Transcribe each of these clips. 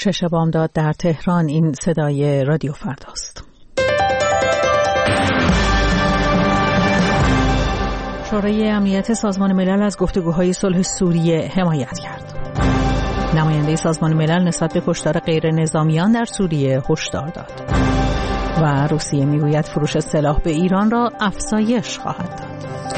6 بامداد در تهران. این صدای رادیو فرداست. شورای امنیت سازمان ملل از گفتگوهای صلح سوریه حمایت کرد. نماینده سازمان ملل نسبت به کشتار غیر نظامیان در سوریه هشدار داد. و روسیه میگوید فروش سلاح به ایران را افزایش خواهد داد.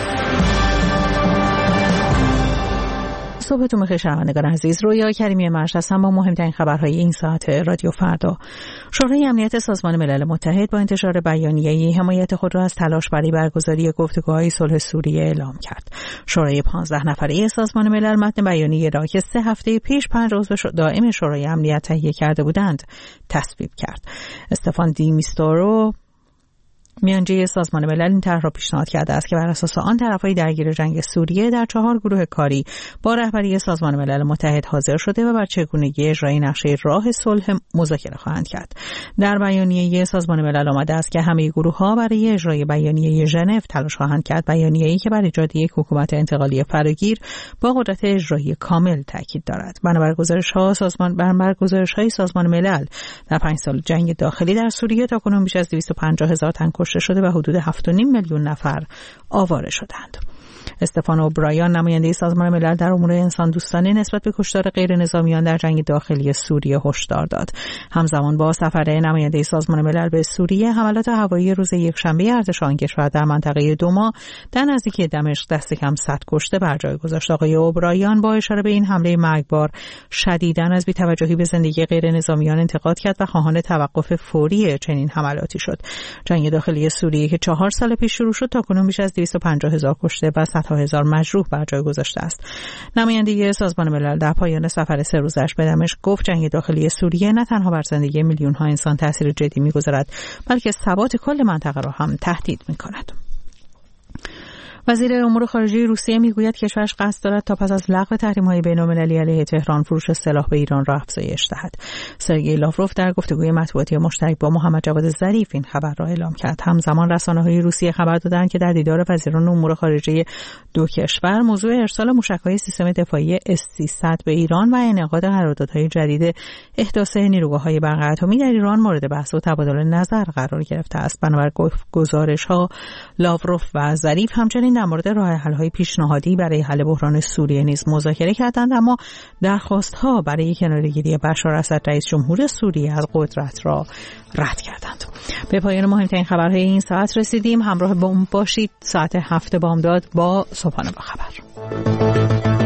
صبحتون بخیر شنوندگان عزیز. رویا کریمی مرش هستم با مهمترین خبرهای این ساعت رادیو فردا. شورای امنیت سازمان ملل متحد با انتشار بیانیه‌ای حمایت خود را از تلاش برای برگزاری گفتگوهای صلح سوریه اعلام کرد. شورای 15 نفره سازمان ملل متن بیانیه را که 3 هفته پیش 5 عضو دائم شورای امنیت تهیه کرده بودند تصویب کرد. استفان دی میستورو میانجی سازمان ملل این طرح را پیشنهاد کرده است که بر اساس آن طرفهای درگیر جنگ سوریه در 4 گروه کاری با رهبری سازمان ملل متحد حاضر شده و بر چگونگی اجرای نقشه راه صلح مذاکره خواهند کرد. در بیانیه سازمان ملل آمده است که همه گروه‌ها برای اجرای بیانیه ژنو تلاش خواهند کرد، بیانیه‌ای که بر ایجاد یک حکومت انتقالی فراگیر با قدرت اجرایی کامل تاکید دارد. بنابر گزارش‌های سازمان ملل در 5 سال جنگ داخلی در سوریه تاکنون بیش از 250,000 تن کشته شده و حدود 7.5 میلیون نفر آواره شدند. استفان اوبرایان نماینده سازمان ملل در امور انسان دوستانه نسبت به کشتار غیر نظامیان در جنگ داخلی سوریه هشدار داد. همزمان با سفر نماینده سازمان ملل به سوریه، حملات هوایی روز یکشنبه ارتش آن کشور در منطقه دوما در نزدیکی دمشق دست کم 100 کشته بر جای گذاشت. آقای اوبرایان با اشاره به این حمله مرگبار شدیداً از بی‌توجهی به زندگی غیر نظامیان انتقاد کرد و خواهان توقف فوری چنین حملاتی شد. جنگ داخلی سوریه که 4 سال پیش شروع شد تاکنون بیش از 250,000 کشته و صدها هزار مجروح بر جای گذاشته است. نماینده سازمان ملل در پایان سفر 3 روزش به دمشق گفت جنگ داخلی سوریه نه تنها بر زندگی میلیون‌ها انسان تاثیر جدی می‌گذارد، بلکه ثبات کل منطقه را هم تهدید می‌کند. وزیر امور خارجه روسیه میگوید کشورش قصد دارد تا پس از لغو تحریم‌های بین‌المللی علیه تهران فروش سلاح به ایران را افزایش دهد. سرگئی لاوروف در گفتگوی مطبوعاتی مشترک با محمد جواد ظریف این خبر را اعلام کرد. همزمان رسانه‌های روسیه خبر دادند که در دیدار وزیران امور خارجه دو کشور موضوع ارسال موشک‌های سیستم دفاعی S-300 به ایران و انعقاد قراردادهای جدید احداث نیروگاه‌های برق اتمی در ایران مورد بحث و تبادل نظر قرار گرفته است. بنابر گزارش‌ها لاوروف و ظریف همچنین در مورد راه حل‌های پیشنهادی برای حل بحران سوریه نیز مذاکره کردند، اما درخواست‌ها برای کناره‌گیری بشار اسد رئیس جمهور سوریه از قدرت را رد کردند. به پایان مهمترین خبرهای این ساعت رسیدیم. همراه با اون باشید. ساعت 7 بامداد با صبحانه با خبر.